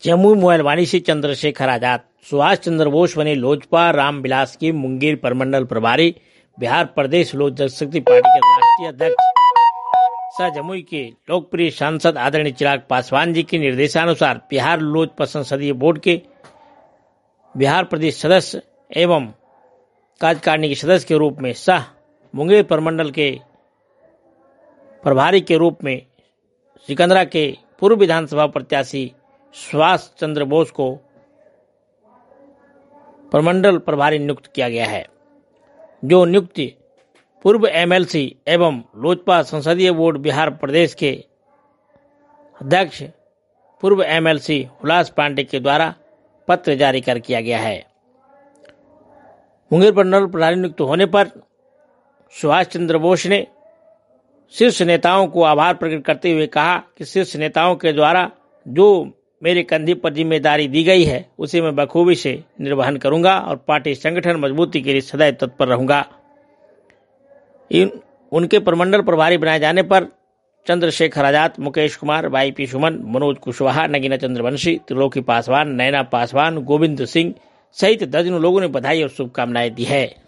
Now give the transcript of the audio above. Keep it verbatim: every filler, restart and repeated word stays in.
जमुई मोहलवानी से चंद्रशेखर आजाद। सुभाष चंद्र बोस बने लोजपा रामविलास के मुंगेर प्रमंडल प्रभारी, बिहार प्रदेश लोक जनशक्ति पार्टी के राष्ट्रीय अध्यक्ष सह जमुई के लोकप्रिय सांसद आदरणीय चिराग पासवान जी के निर्देशानुसार बिहार लोजपा संसदीय बोर्ड के बिहार प्रदेश सदस्य एवं कार्यकारिणी के सदस्य के रूप में सह मुंगेर प्रमंडल के प्रभारी के रूप में सिकंदरा के पूर्व विधानसभा प्रत्याशी सुभाष चंद्र बोस को प्रमंडल प्रभारी नियुक्त किया गया है। जो नियुक्ति पूर्व एमएलसी एवं लोजपा संसदीय बोर्ड बिहार प्रदेश के अध्यक्ष पूर्व एमएलसी हुलास पांडे के द्वारा पत्र जारी कर किया गया है। मुंगेर प्रमंडल प्रभारी नियुक्त होने पर सुभाष चंद्र बोस ने शीर्ष नेताओं को आभार प्रकट करते हुए कहा कि शीर्ष नेताओं के द्वारा जो मेरे कंधे पर जिम्मेदारी दी गई है उसे मैं बखूबी से निर्वहन करूंगा और पार्टी संगठन मजबूती के लिए सदैव तत्पर रहूंगा। इन उनके प्रमंडल प्रभारी बनाए जाने पर चंद्रशेखर आजाद, मुकेश कुमार, वाई पी सुमन, मनोज कुशवाहा, नगीना चंद्रवंशी, त्रिलोकी पासवान, नैना पासवान, गोविंद सिंह सहित दर्जनों लोगों ने बधाई और शुभकामनाएं दी है।